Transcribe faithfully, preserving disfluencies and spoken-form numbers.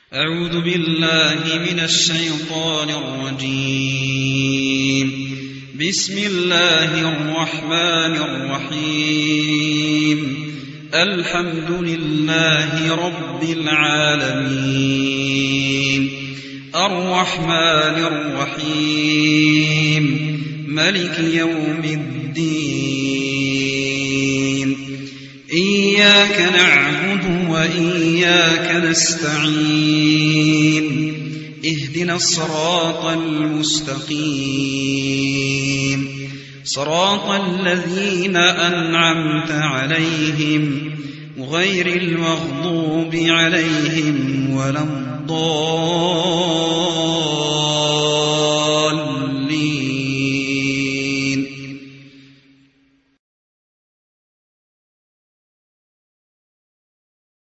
أعوذ بالله من الشيطان الرجيم. بسم الله الرحمن الرحيم. الحمد لله رب العالمين الرحمن الرحيم ملك يوم الدين إياك نعبد وإياك نستعين اهدنا الصراط المستقيم صراط الذين أنعمت عليهم غير المغضوب عليهم ولا الضالين.